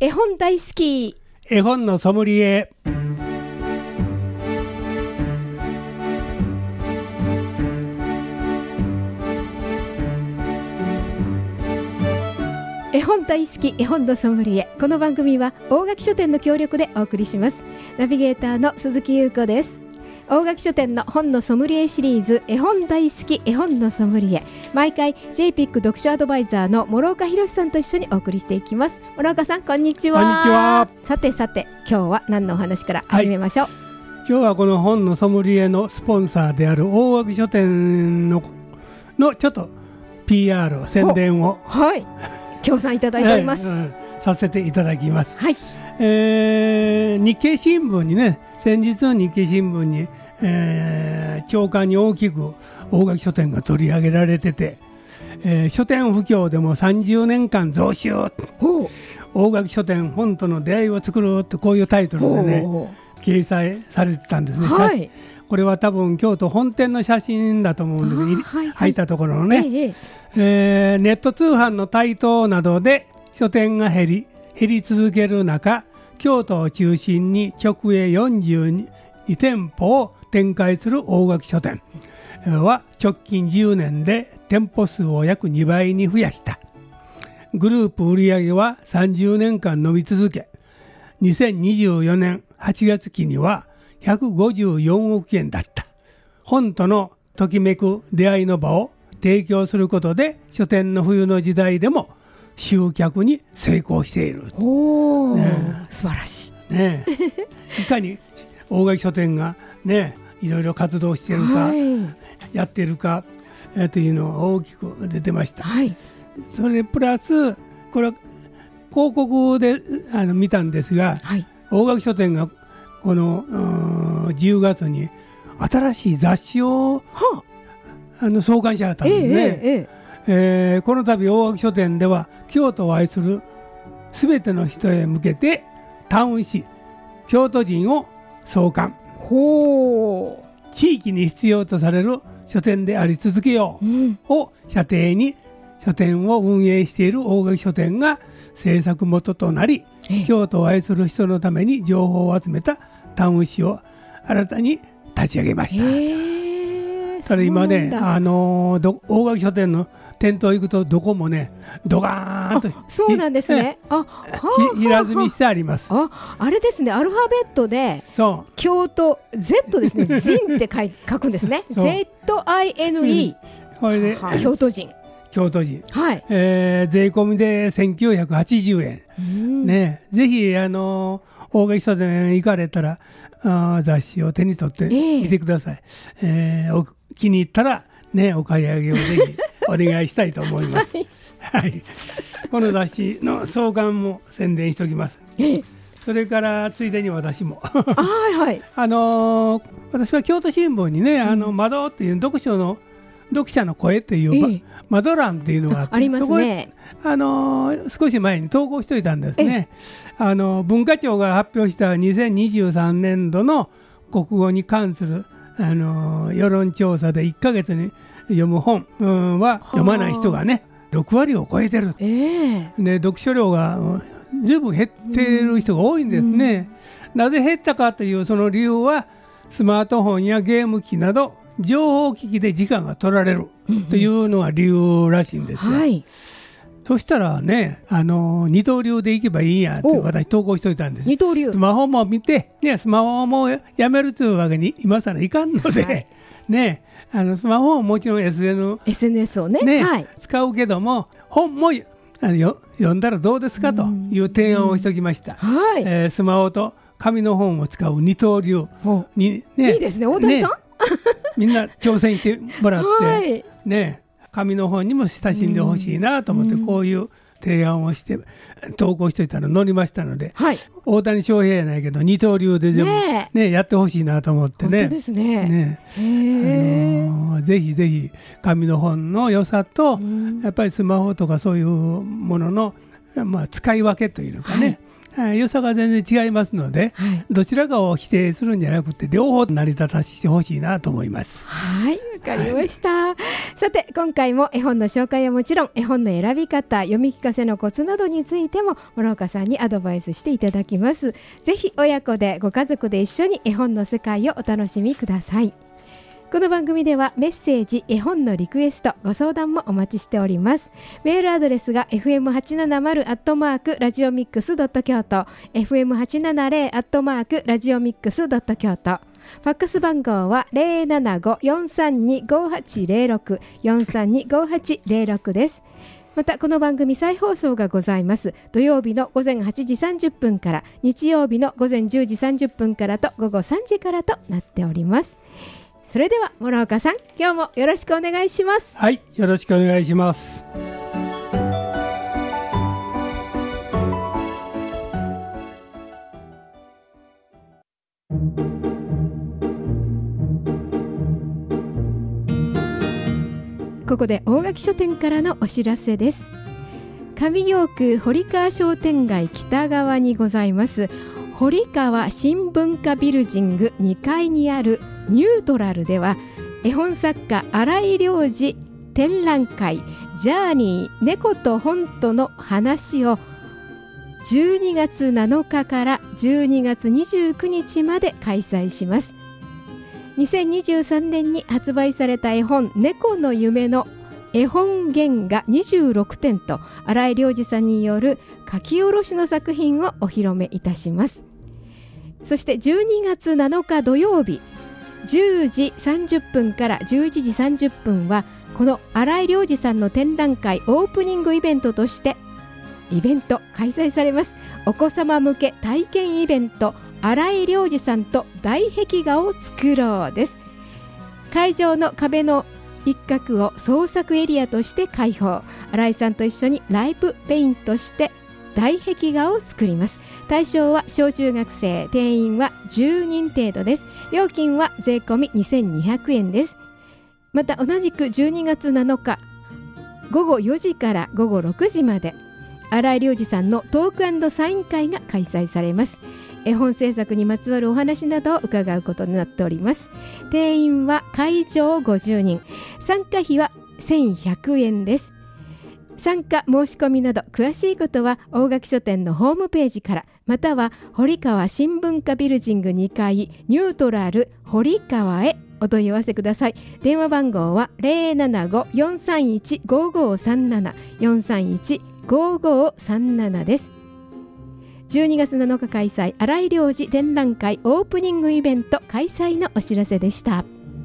絵本大好き、 絵本のソムリエ。 絵本大好き絵本のソムリエ。この番組は大垣書店の協力でお送りします。ナビゲーターの鈴木優子です。大垣書店の本のソムリエシリーズ、絵本大好き絵本のソムリエ、毎回 JPIC 読書アドバイザーの諸岡博さんと一緒にお送りしていきます。諸岡さん、こんにちは。 こんにちは。 さてさて、今日は何のお話から始めましょう。 今日はこの本のソムリエのスポンサーである大垣書店のちょっと PR 宣伝を協賛いただいております、 させていただきます。 はい。 日経新聞にね、先日の日経新聞に、朝刊に大きく大垣書店が取り上げられてて、書店不況でも30年間増収、大垣書店本との出会いを作るってこういうタイトルでね掲載されてたんですね。 はい、 これは多分京都本店の写真だと思うんで、入ったところのね、ネット通販の台頭などで書店が減り続ける中、京都を中心に直営42店舗を展開する大垣書店は直近10年で店舗数を約2倍に増やした。グループ売上は30年間伸び続け、2024年8月期には154億円だった。本とのときめく出会いの場を提供することで、書店の冬の時代でも集客に成功している。 素晴らしい、 いかに大垣書店がね、いろいろ活動しているか、やっているか、というのが大きく出てました。それプラスこれは広告で見たんですが、大垣書店がこの10月に新しい雑誌を創刊しはったんですね。この度大垣書店では京都を愛するすべての人へ向けてタウン誌京都人を創刊。地域に必要とされる書店であり続けようを射程に書店を運営している大垣書店が制作元となり、京都を愛する人のために情報を集めたタウン誌を新たに立ち上げました。ただ今ね、大垣書店の店頭行くとどこもねドカーンとそうなんですね。 平積みしてあります。 あれですね、アルファベットで京都 Z ですねZIN って書くんですね。ZINE、 これで京都人、 税込みで1980円、ぜひ大垣書店行かれたら雑誌を手に取ってみてください。気に入ったらお買い上げをぜひお願いしたいと思います。この雑誌の創刊も宣伝しておきます。それからついでに私も私は京都新聞にね、窓っていう読者の声という窓欄っていうのがあって、 ありますね。 少し前に投稿しておいたんですね。文化庁が発表した2023年度の国語に関する世論調査で1ヶ月に読む本は読まない人がね6割を超えてる、読書量が十分減っている人が多いんですね。なぜ減ったかというその理由は、スマートフォンやゲーム機など情報機器で時間が取られるというのが理由らしいんですよ。そしたらね、二刀流でいけばいいやって私投稿しておいたんです。 二刀流、スマホも見て、スマホもやめるというわけに今更いかんので、スマホももちろん SNS をね、 使うけども、本も読んだらどうですかという提案をしておきました。スマホと紙の本を使う二刀流に、 いいですね、大谷さん、 みんな挑戦してもらって紙の本にも親しんでほしいなと思って、こういう提案をして投稿していたら載りましたので、大谷翔平やないけど二刀流でやってほしいなと思ってね。 本当ですね。 ぜひぜひ紙の本の良さと、やっぱりスマホとかそういうものの、使い分けというかね、良さが全然違いますので、どちらかを否定するんじゃなくて両方成り立たせてほしいなと思います。 わかりました。 さて今回も絵本の紹介はもちろん絵本の選び方、読み聞かせのコツなどについても諸岡さんにアドバイスしていただきます。ぜひ親子でご家族で一緒に絵本の世界をお楽しみください。この番組ではメッセージ、絵本のリクエスト、ご相談もお待ちしております。メールアドレスが fm870@radiomix.kyoto、fm870@radiomix.kyoto、ファックス番号は 075-432-5806 432-5806 です。またこの番組再放送がございます。土曜日の午前8時30分から、日曜日の午前10時30分からと午後3時からとなっております。それでは諸岡さん、今日もよろしくお願いします。 はい、よろしくお願いします。 ここで大垣書店からのお知らせです。上京区堀川商店街北側にございます堀川新文化ビルジング2階にあるニュートラルでは、絵本作家新井良二展覧会ジャーニー猫と本との話を12月7日から12月29日まで開催します。2023年に発売された絵本猫の夢の絵本原画26点と新井良二さんによる書き下ろしの作品をお披露目いたします。そして12月7日土曜日10時30分から11時30分はこの新井良二さんの展覧会オープニングイベントとしてイベント開催されます。お子様向け体験イベント、新井良二さんと大壁画を作ろうです。会場の壁の一角を創作エリアとして開放。新井さんと一緒にライブペイントして大壁画を作ります。対象は小中学生、定員は10人程度です。料金は税込み2200円です。また同じく12月7日午後4時から午後6時まで新井良二さんのトーク&サイン会が開催されます。絵本制作にまつわるお話などを伺うことになっております。定員は会場50人、参加費は1100円です。参加申し込みなど詳しいことは大垣書店のホームページから、または堀川新文化ビルジング2階ニュートラル堀川へお問い合わせください。電話番号は 075-431-5537 431-5537 です。12月7日開催新井良二展覧会オープニングイベント開催のお知らせでした。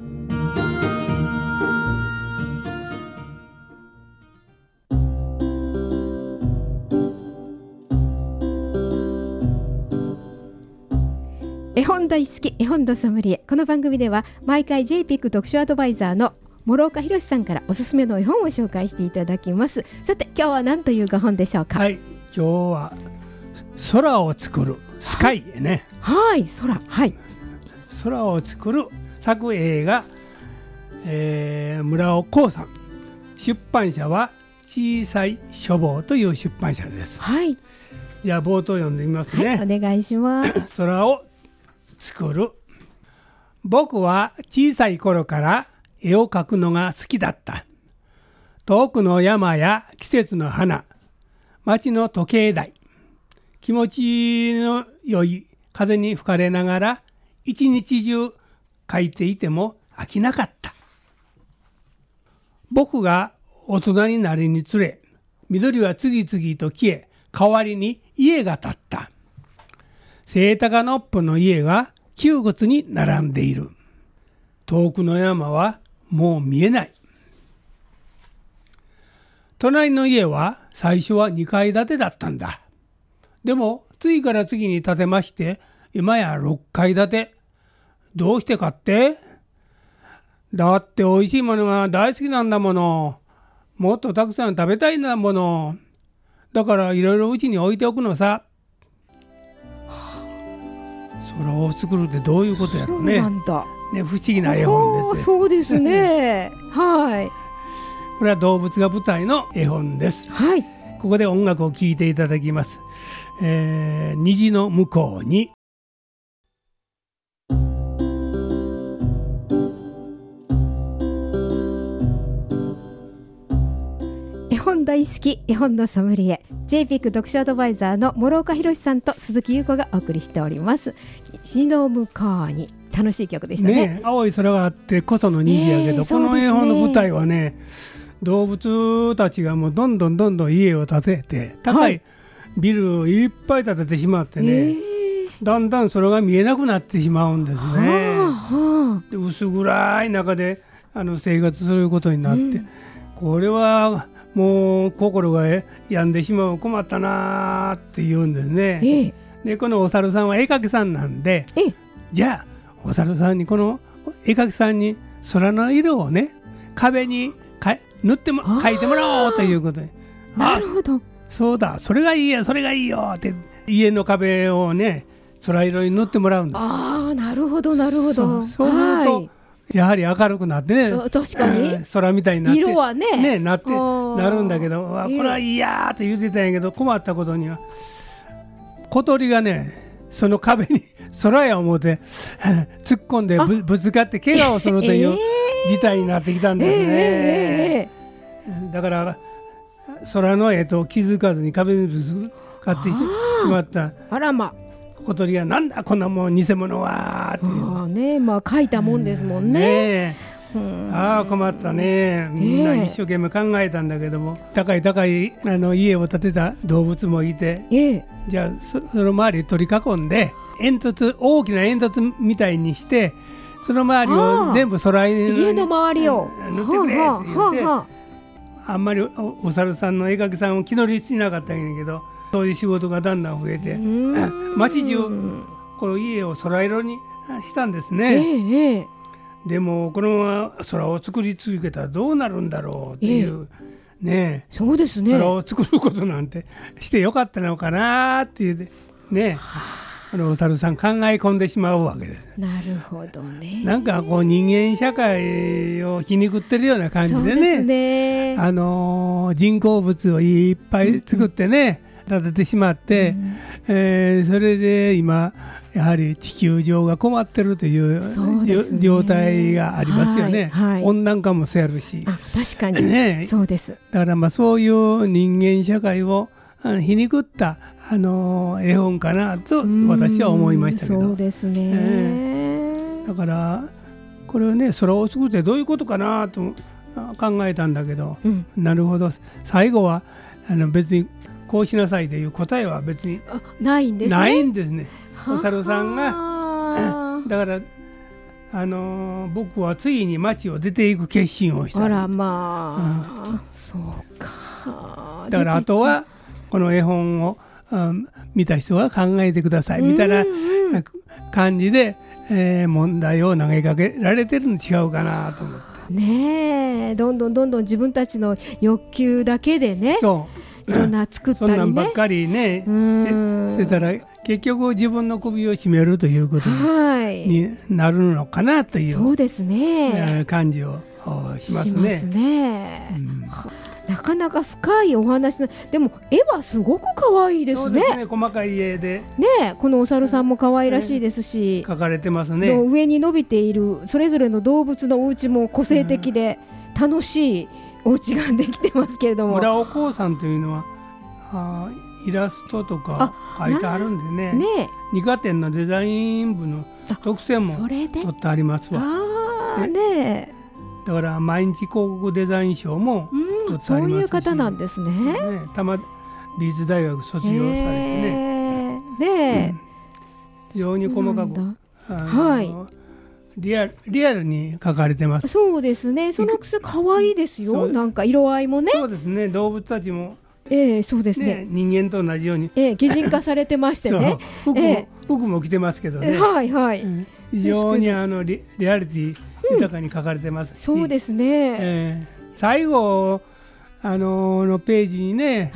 絵本大好き絵本のソムリエ。この番組では毎回 JPIC 読書アドバイザーの諸岡博さんからおすすめの絵本を紹介していただきます。さて今日は何というご本でしょうか。 はい、今日は空を作るスカイね。 はい、空、はい、 空を作る作映が、村尾光さん、出版社は小さい書房という出版社です。 はい、 じゃあ冒頭読んでみますね。 はい、お願いします空を作る。僕は小さい頃から絵を描くのが好きだった。遠くの山や季節の花、街の時計台、気持ちの良い風に吹かれながら一日中描いていても飽きなかった。僕が大人になるにつれ、緑は次々と消え、代わりに家が建った。セイタカノップの家が窮屈に並んでいる。遠くの山はもう見えない。隣の家は最初は2階建てだったんだ。でも次から次に建てまして、今や6階建て。どうしてかって？だって美味しいものが大好きなんだもの。もっとたくさん食べたいんだもの。だからいろいろうちに置いておくのさ。空を作るってどういうことやろうね。 そうなんだ。 ね、不思議な絵本です。 そうですね。はい。 これは動物が舞台の絵本です。 はい。 ここで音楽を聴いていただきます。虹の向こうに。 大好き絵本のソムリエ JPIC 読書アドバイザーの諸岡博さんと鈴木優子がお送りしております。西の向こうに楽しい曲でした ね。 青い空があってこその虹やけど、この絵本の舞台はね、動物たちがもうどんどん家を建てて高いビルをいっぱい建ててしまってね、だんだん空が見えなくなってしまうんですね。で薄暗い中で生活することになって、これはもう心が病んでしまう、困ったなって言うんですね。でこのお猿さんは絵描きさんなんで、じゃあお猿さんにこの絵描きさんに空の色をね壁に塗っても描いてもらおうということで、 なるほど、 そうだ、それがいいよそれがいいよって家の壁をね空色に塗ってもらうんです。 なるほどなるほど。 そうすると、やはり明るくなってね、 確かに、 空みたいになって色はねなるんだけど、これはいいやーって言ってたんやけど、困ったことには小鳥がねその壁に空や思って突っ込んでぶつかって怪我をするという事態になってきたんですね。だから空の絵と気づかずに壁にぶつかってしまった小鳥がなんだこんなもん偽物はっていう、 描いたもんですもんね。 困ったね。みんな一生懸命考えたんだけども、高い家を建てた動物もいて、じゃあその周り取り囲んで大きな煙突みたいにして、その周りを全部空に家の周りを塗ってくれって言って、あんまりお猿さんの絵描きさんを気乗りしなかったんやけど、そういう仕事がだんだん増えて、町中この家を空色にしたんですね。でもこのまま空を作り続けたらどうなるんだろうっていうね、 そうですね、 空を作ることなんてしてよかったのかなっていうね、お猿さん考え込んでしまうわけです。 なるほどね。 なんかこう人間社会を皮肉ってるような感じで ね、人工物をいっぱい作ってね、建ててしまって、それで今やはり地球上が困ってるという、状態がありますよね。温暖化もせやるし、 確かに、そうです。 だからそういう人間社会を皮肉った絵本かなと私は思いましたけど。 そうですね、 だからこれをね空を作ってどういうことかなと考えたんだけど、なるほど、最後は別にこうしなさいという答えは別にないんですね。 ないんですね。お猿さんがだから僕はついに町を出ていく決心をした。 そうか。 だからあとはこの絵本を見た人は考えてくださいみたいな感じで、問題を投げかけられてるの違うかなと思ってね。どんどん自分たちの欲求だけでね、いろんな作ったりね、 そんなんばっかりねしてたら結局自分の首を絞めるということになるのかなという、 そうですね、 感じをしますね。 なかなか深いお話でも絵はすごく可愛いですね。 そうですね、細かい絵でね、このお猿さんも可愛らしいですし、 描かれてますね。 上に伸びているそれぞれの動物のお家も個性的で楽しいお家ができてますけれども、 村尾光さんというのはイラストとか書いてあるんでね、二課店のデザイン部の特選も取ってありますわ。だから毎日広告デザイン賞も取ってありますし、 そういう方なんですね。 多摩美術大学卒業されてね、非常に細かくリアルに描かれてます。 そうですね、そのくせ可愛いですよ。なんか色合いもね。 そうですね、動物たちもそうですね、 人間と同じように擬人化されてましてね服も着てますけどね、非常にリアリティ豊かに描かれてますし、 そうですね、 最後のページにね、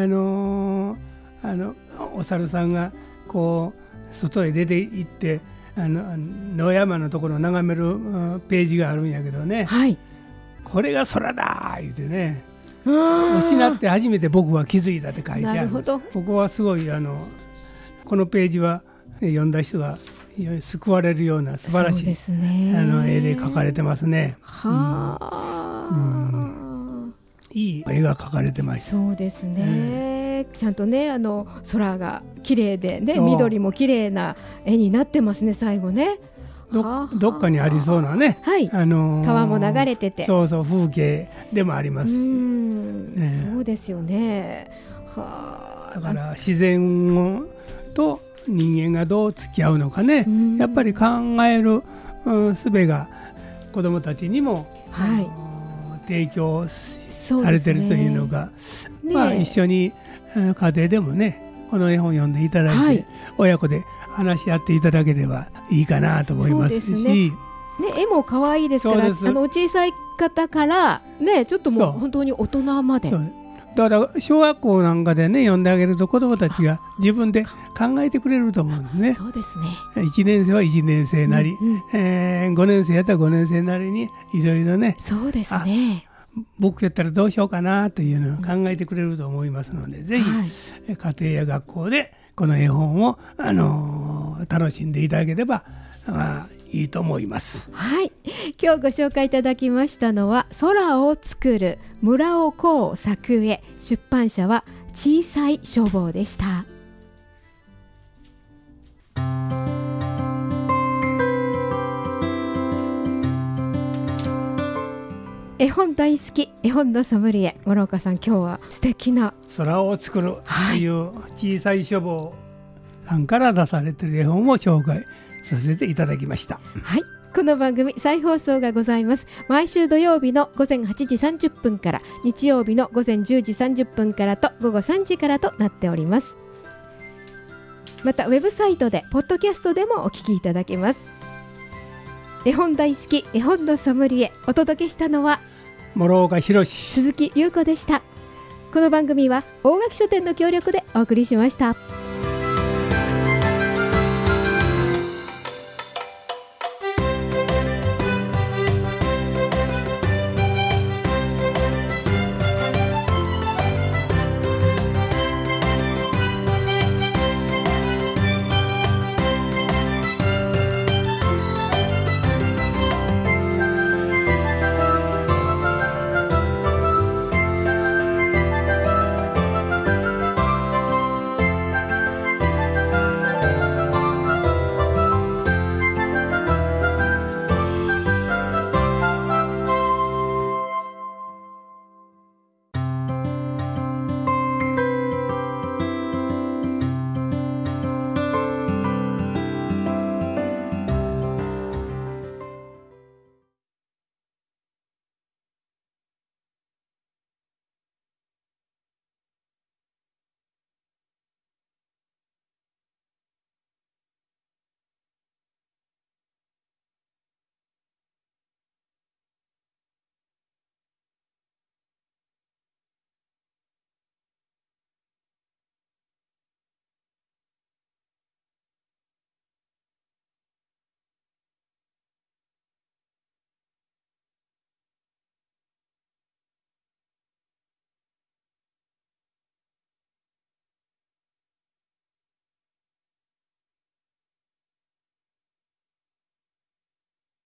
お猿さんがこう外へ出て行って野山のところを眺めるページがあるんやけどね、これが空だ言うてね、失って初めて僕は気づいたって書いてある。ここはすごいこのページは読んだ人が救われるような素晴らしい、絵で描かれてますね。 いい絵が描かれてました。 そうですね、ちゃんとね空が綺麗でね、緑も綺麗な絵になってますね。最後ね、 どっかにありそうなね、 はい、川も流れてて、 そうそう風景でもあります。 そうですよね。 だから自然と人間がどう付き合うのかね、やっぱり考える術が子どもたちにも、提供されてるというのが、一緒に家庭でもねこの絵本読んでいただいて、親子で話し合っていただければいいかなと思いますし、 絵も可愛いですから、お小さい方からね、ちょっともう本当に大人まで。 だから小学校なんかでね読んであげると子どもたちが自分で考えてくれると思うんですね。 そうですね。 1年生は1年生なり、5年生やったら5年生なりにいろいろね、 そうですね、 僕やったらどうしようかなというのを考えてくれると思いますので、ぜひ、家庭や学校でこの絵本を、楽しんでいただければいいと思います。 はい、今日ご紹介いただきましたのは空を作る村尾光作絵、出版社は小さい書房でした。絵本大好き、絵本のソムリエ諸岡さん、今日は素敵な空を作るという小さい書房さんから出されている絵本を紹介させていただきました。 はい、この番組再放送がございます。毎週土曜日の午前8時30分から、日曜日の午前10時30分からと午後3時からとなっております。またウェブサイトでポッドキャストでもお聞きいただけます。絵本大好き、絵本のソムリエ、お届けしたのは諸岡博、 鈴木優子でした。この番組は大垣書店の協力でお送りしました。